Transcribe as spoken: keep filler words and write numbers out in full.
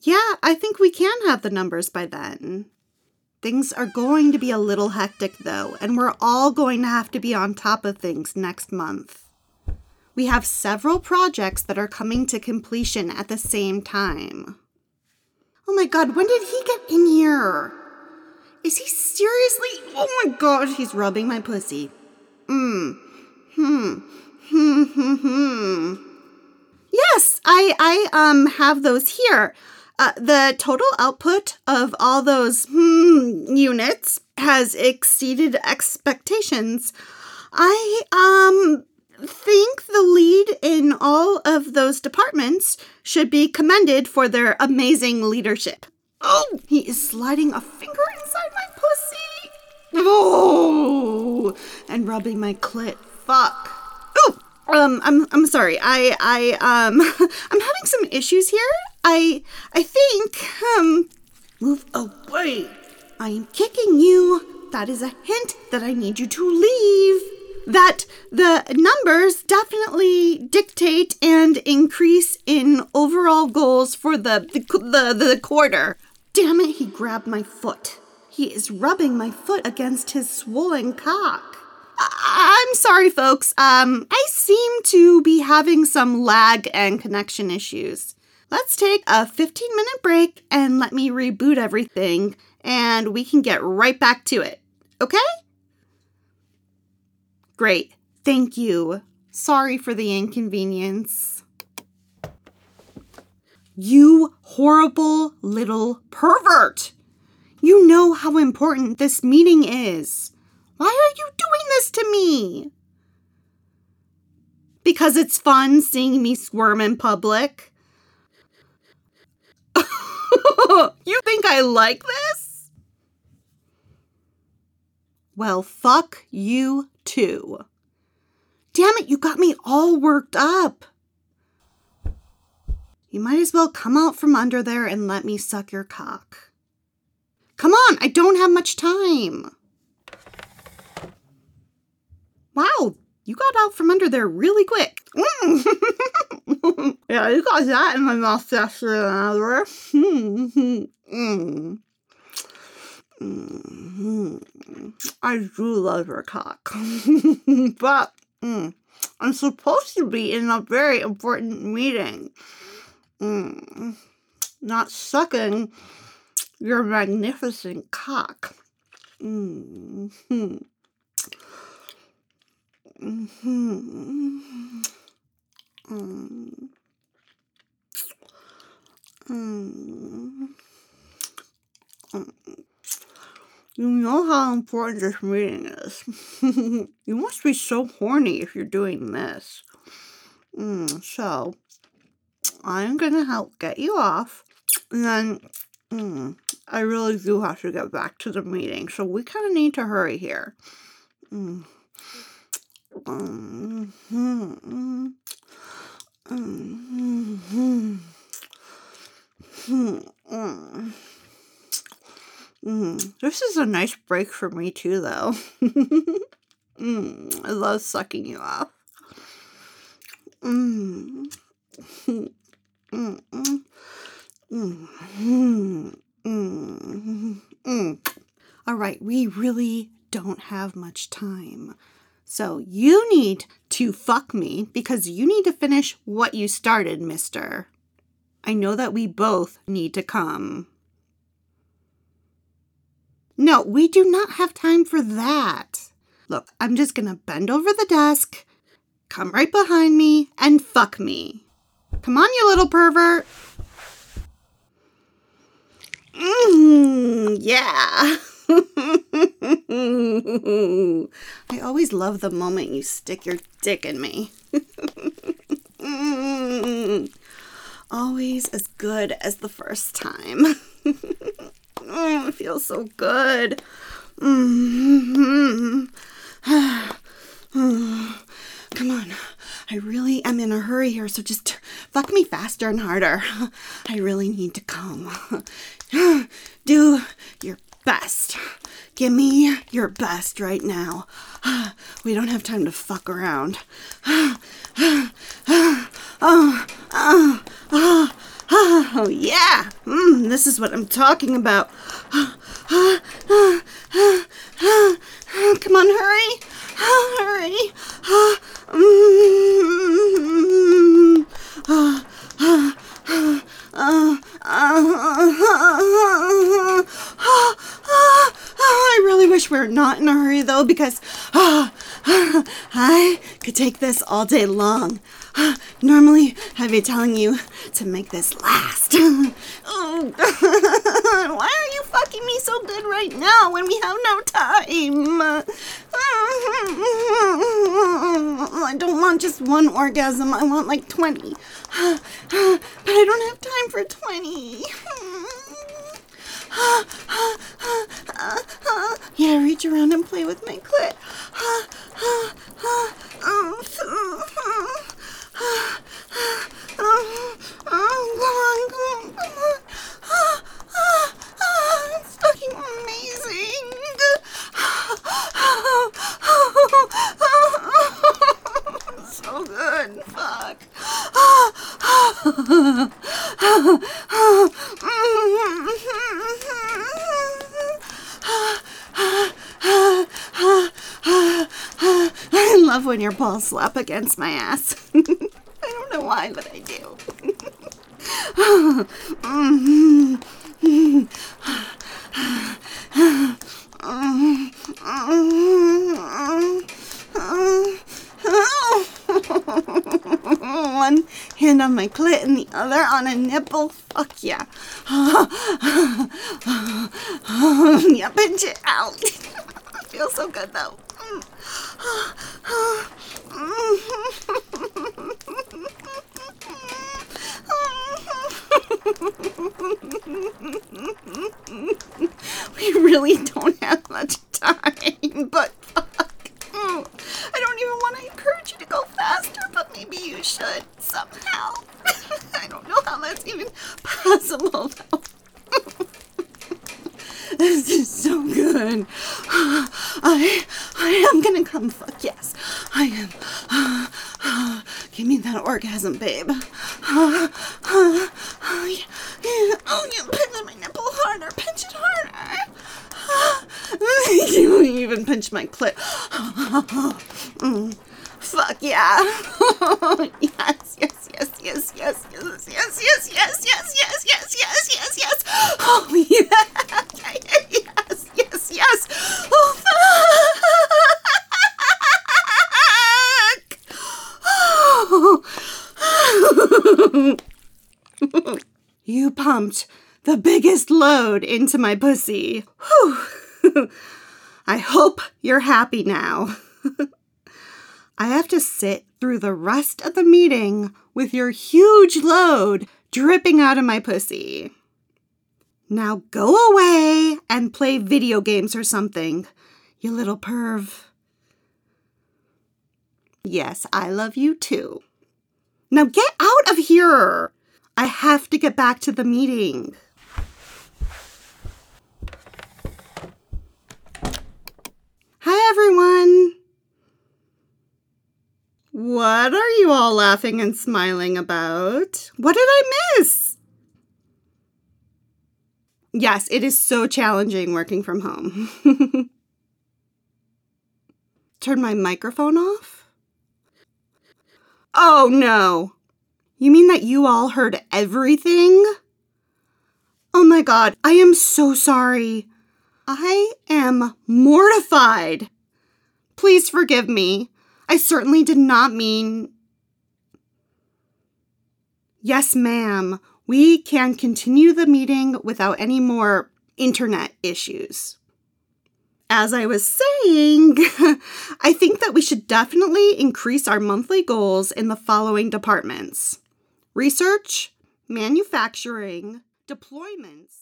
Yeah, I think we can have the numbers by then. Things are going to be a little hectic, though, and we're all going to have to be on top of things next month. We have several projects that are coming to completion at the same time. Oh my god, when did he get in here? Is he seriously? Oh my god, he's rubbing my pussy. Mmm. Hmm. Hmm. Hmm. Hmm. Yes, I, I, um, have those here. Uh, the total output of all those hmm, units has exceeded expectations. I, um, think the lead in all of those departments should be commended for their amazing leadership. Oh, he is sliding a finger inside my pussy. Oh, and rubbing my clit. Fuck. Oh, um, I'm, I'm sorry. I, I, um, I'm having some issues here. I, I think, um, move away. I am kicking you. That is a hint that I need you to leave. That the numbers definitely dictate and increase in overall goals for the, the, the, the quarter. Damn it, he grabbed my foot. He is rubbing my foot against his swollen cock. I- I'm sorry, folks. Um, I seem to be having some lag and connection issues. Let's take a fifteen minute break and let me reboot everything, and we can get right back to it. Okay? Great. Thank you. Sorry for the inconvenience. You horrible little pervert! You know how important this meeting is. Why are you doing this to me? Because it's fun seeing me squirm in public? You think I like this? Well, fuck you too. Damn it, you got me all worked up. You might as well come out from under there and let me suck your cock. Come on, I don't have much time. Wow, you got out from under there really quick. Mm. Yeah, you got that in my mouth faster than ever. Mm. Mm. Mm. I do love your cock. But mm, I'm supposed to be in a very important meeting. Mm. Not sucking your magnificent cock. Mm-hmm. Mm-hmm. Mm. Mm. Mm. You know how important this meeting is. You must be so horny if you're doing this. Mm. So, I'm gonna help get you off, and then mm, I really do have to get back to the meeting, so we kind of need to hurry here. Mm. Mm, mm, mm, mm, mm, mm, mm. This is a nice break for me too, though. mm, I love sucking you off. Mm. Mm, mm, mm, mm, mm, mm. All right, we really don't have much time. So you need to fuck me because you need to finish what you started, mister. I know that we both need to come. No, we do not have time for that. Look, I'm just gonna bend over the desk, come right behind me, and fuck me. Come on, you little pervert. Mmm, yeah. I always love the moment you stick your dick in me. mm, always as good as the first time. oh, it feels so good. Mm-hmm. Come on. I really am in a hurry here, so just fuck me faster and harder. I really need to come. Do your best. Give me your best right now. We don't have time to fuck around. Oh, oh, oh, Oh, yeah. Mm, this is what I'm talking about. Come on, hurry. Hurry. Mm. I really wish we were not in a hurry, though, because I could take this all day long. Normally, I'd be telling you to make this last. Oh, God. Why are you fucking me so good right now when we have no time? I don't want just one orgasm. I want like twenty. But I don't have time for twenty. Yeah, reach around and play with my clit. It's fucking amazing. So good. Fuck. I love when your balls slap against my ass. I don't know why, but I do. One hand on my clit and the other on a nipple. Fuck yeah. Yeah, pinch it out. Feels so good though. We really don't have much time, but fuck. I don't even want to encourage you to go faster, but maybe you should somehow. I don't know how that's even possible though. This is so good. I I am gonna come. Fuck yes. I am. Give me that orgasm, babe. Oh, yeah. Oh, yeah. Pinch my nipple harder. Pinch it harder. You even pinch my clit. Mm. Fuck yeah. Yes, yes, yes, yes, yes, yes, yes, yes, yes, yes, yes, yes, yes, yes, yes. Oh, yeah. Yes, yes, yes. Oh, fuck. You pumped the biggest load into my pussy. Whew. I hope you're happy now. I have to sit through the rest of the meeting with your huge load dripping out of my pussy. Now go away and play video games or something, you little perv. Yes, I love you too. Now get out of here. I have to get back to the meeting. Hi, everyone. What are you all laughing and smiling about? What did I miss? Yes, it is so challenging working from home. Turn my microphone off? Oh, no. You mean that you all heard everything? Oh my God, I am so sorry. I am mortified. Please forgive me. I certainly did not mean... Yes, ma'am. We can continue the meeting without any more internet issues. As I was saying, I think that we should definitely increase our monthly goals in the following departments: research, manufacturing, deployments,